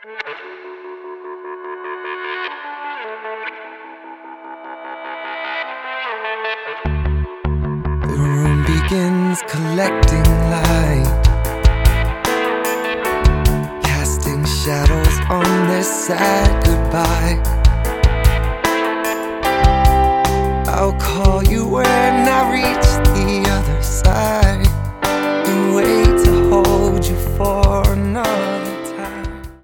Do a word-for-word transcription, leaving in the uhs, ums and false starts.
The room begins collecting light, casting shadows on this sad goodbye. I'll call you when